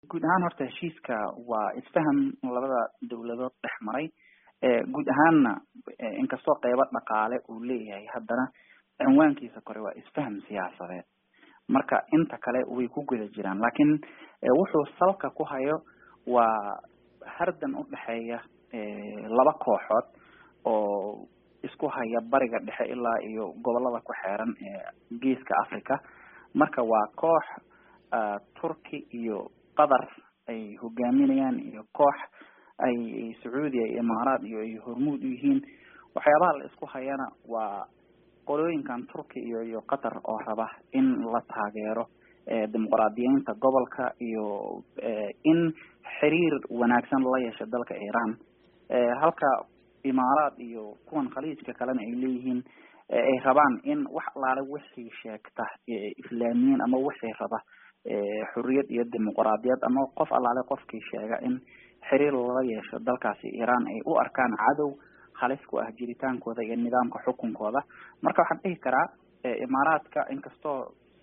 guud ahaan horta heshiiska waa isfaham labada dawladood dhex maray guud ahaanna inkastoo qeybo dhaqaale uu leeyahay haddana cinwaankiisa kore waa isfaham siyaasadeed marka inta kale way ku guda jiraan laakiin wuxuu salka ku hayo waa hardan u dhexeeya laba kooxood oo isku haya bariga dhexe ilaa iyo gobolada ku xeeran geeska Afrika marka waa koox Turki iyo Qatar ay hogaaminayaan iyo koox ay Sacuudi iyo Imaaraat iyo ay hormuud u yihiin waxyaabaha la isku hayana waa qolooyinkan Turki iyo Qatar oo raba in la taageero dimuqraadiyiinta gobolka iyo in xiriir wanaagsan la yeesho dalka Iran halka Imaaraat iyo kuwan khaliijka kalena ay leeyihiin ay rabaan in wax laala wixii sheegta islaamiyiin ama wixii raba xurriyad iyo dimuqraadiyad ama qof allaale qofkii sheega in xiriir la yeesho dalkaasi Iran ay u arkaan cadow halis ku ah jiritaankooda iyo nidaamka xukunkooda marka waxaan dhihi karaa Imaaraadka inkastoo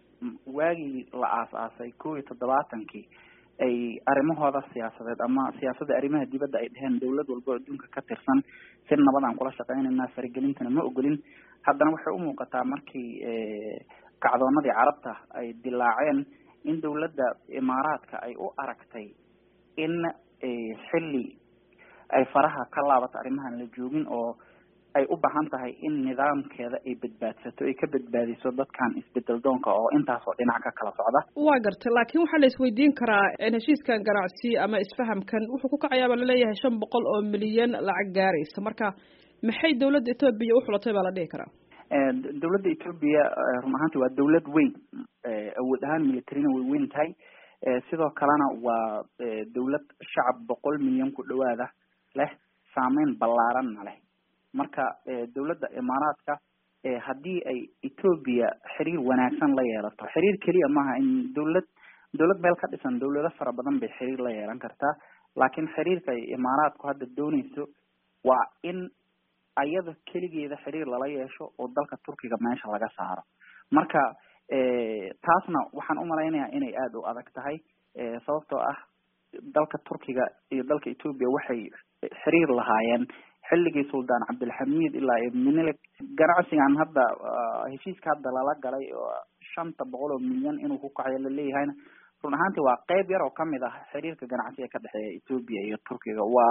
waagii la aasaasay 1970kii ay arrimahooda siyaasadeed ama siyaasadda arrimaha dibadda ay dhaheen dawlad walba adduunka ka tirsan si nabad aan kula shaqeynayna faragelintana ma ogolin haddana waxay u muuqataa markii kacdoonadii carabta ay dilaaceen in dawladda Imaaraadka ay u aragtay in xilli ay faraha ka laabato arrimahan la joogin oo ay u baahan tahay in nidaamkeeda ay badbaadsato ay ka badbaadiso dadkan isbedel doonka oo intaas oo dhinac ka kala socda waa gartay laakiin waxaa la isweydiin karaa heshiiskan ganacsi ama isfahamkan wuxuu ku kacayaa baa laleeyahay 500 oo milyan lacag gaaraysa marka maxay dawladda Ethiopia u xulatay baa la dhihi karaa dawladda Ethiopia run ahaantii waa dawlad weyn awood ahaan militarina way weyn tahay sidoo kalena waa dawlad shacab 100 milyan ku dhawaada leh saameyn ballaaran leh marka dawladda Imaaraadka haddii ay Ethiopia xiriir wanaagsan la yeelato xiriir kaliya maaha in dawlad meel ka dhisan dawlado fara badan bay xiriir la yeelan kartaa laakiin xiriirka ay Imaaraadku hadda doonayso waa in ayada kaligeeda xiriir lala yeesho oo dalka Turkiga meesha laga saaro marka taasna waxaan u malaynayaa inay aad u adag tahay sababtoo ah dalka Turkiga iyo dalka Ethiopia waxay xiriir lahaayeen xilligii Sultan Abdulhamid ilaa ibn Malik ganacsigan hadda heshiiska hadda lala galay oo 500 milyan inuu ku kacayo la leeyahay run ahaantii waa qayb yar oo kamid ah xiriirka ganacsiga ka dhexeeya Ethiopia iyo Turkiga waa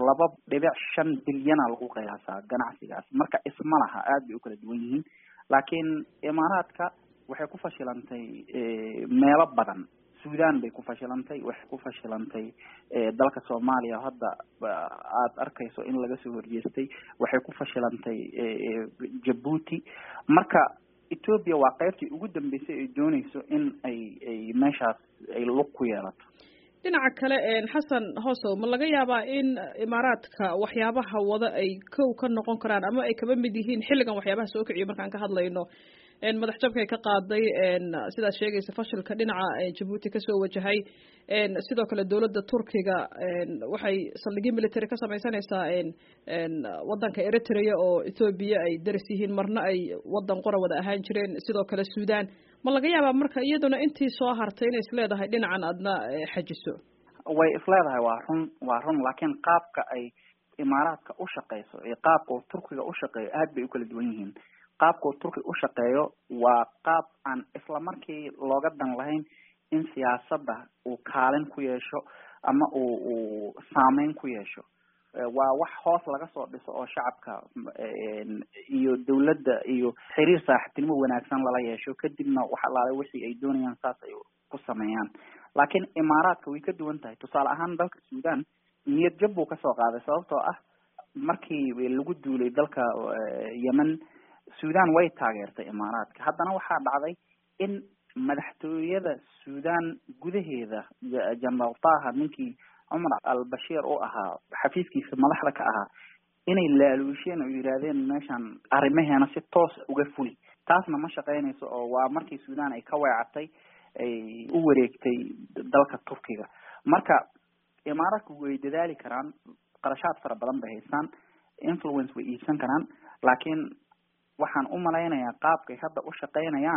2.5 bilyan lagu qiyaasaa ganacsigaas marka isma laha aad bay u kala duwan yihiin laakiin Imaaraadka waxay ku fashilantay meelo badan Sudan bay ku fashilantay waxay ku fashilantay dalka Soomaaliya hadda aad arkayso in laga soo horjeestay waxay ku fashilantay Djibouti marka Ethiopia waa qaybtii ugu dambeysay ay doonayso in ay meeshaas ay lug ku yeelato dhinaca kale Xasan Hoosow ma laga yaabaa in Imaaraadka waxyaabaha wada ay kow ka noqon karaan ama ay kaba mid yihiin xilligan waxyaabaha soo kiciyo markaan ka hadlayno madax jabka ay ka qaaday sidaas sheegaysa fashilka dhinaca Djibouti ka soo wajahay sidoo kale dawladda Turkiga waxay saldhigyo military ka samaysanaysaa wadanka Eritrea oo Ethiopia ay daris yihiin marna ay wadan qora wada ahaan jireen sidoo kale Sudan ma laga yaabaa marka iyaduna intii soo hartay inay isleedahay dhinacan adna xajiso way isleedahay waa run laakiin qaabka ay Imaaraadka u shaqeyso iyo qaabka Turkiga u shaqeeyo aad bay u kala duwan yihiin qaabka Turkiga u shaqeeyo waa qaab aan isla markii looga dan lahayn in siyaasadda uu kaalin ku yeesho ama uu saameyn ku yeesho waa wax hoos laga soo dhiso oo shacabka iyo dawladda iyo xiriir saaxiibtinimo wanaagsan lala yeesho kadibna wax allaale wixii ay doonayaan saas ay ku sameeyaan laakiin Imaaraadka way ka duwan tahay tusaale ahaan dalka Sudan niyad jab buu ka soo qaaday sababtoo ah markii lagu duulay dalka Yemen Sudan way taageertay Imaaraadka haddana waxaa dhacday in madaxtooyada Sudan gudaheeda General Taha ninkii Umar al-Bashir oo ahaa xafiiskiisa madaxda ka ahaa inay laaluusheen oo yiraahdeen meeshan arrimaheena si toos uga fuli taasna ma shaqeynayso oo waa markii Sudan ay ka weecatay ay u wareegtay dalka Turkiga marka Imaaraadku way dadaali karaan qarashaad fara badan bay haystaan influence way iibsan karaan laakiin waxaan u malaynayaa qaabkay hadda u shaqeynayaan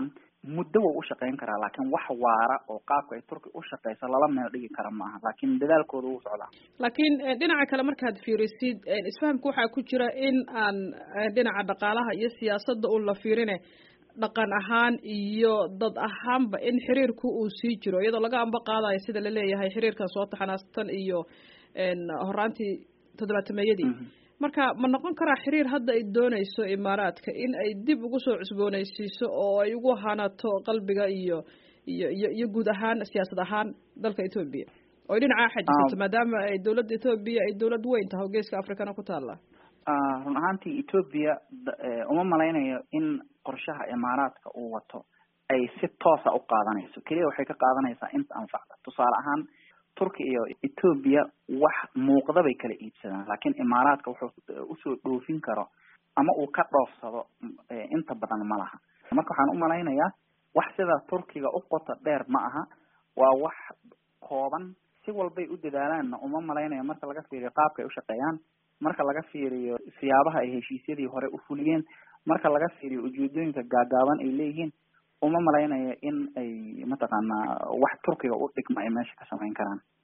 muddo wuu u shaqeyn karaa laakiin wax waara oo qaabka ay Turki u shaqeyso lala meel dhigi kara maaha laakiin dadaalkooda wuu socdaa. laakiin dhinaca kale markaad fiirisid isfahamku waxaa ku jira in aan dhinaca dhaqaalaha iyo siyaasadda uu la fiirine dhaqan ahaan iyo dad ahaanba in xiriirku uu sii jiro iyadoo laga amba qaadayo sida la leeyahay xiriirkan soo taxanaastan iyo horaantii toddobaatameeyadii marka ma noqon karaa xiriir hadda ay doonayso imaaraadka in ay dib ugu soo cusboonaysiiso oo ay ugu hanato qalbiga iyo guud ahaan siyaasad ahaan dalka Ethiopia oo dhinaca xajisato maadaama ay dawladda Ethiopia ay dawlad weyn tahay geeska Afrikana ku taala run ahaantii Ethiopia uma malaynayo in qorshaha imaaraadka uu wato ay si toos ah u qaadanayso kaliya waxay ka qaadanaysaa inta anfacda tusaale ahaan Turki iyo Ethiopia wax muuqda bay kala iibsadaan laakiin imaaraadka wuxuu u soo dhoofin karo ama uu ka dhoofsado inta badan ma laha marka waxaan u malaynayaa wax sida Turkiga u qoto dheer ma aha waa wax kooban si walbay u dadaalaan uma malaynayo marka laga fiiriyo qaabka ay u shaqeeyaan marka laga fiiriyo siyaabaha ay heshiisyadii hore u fuliyeen marka laga fiiriyo ujeedooyinka gaagaaban ay leeyihiin uma malaynayo in ay mataqaanaa wax Turkiga u dhigma ay meesha ka samayn karaan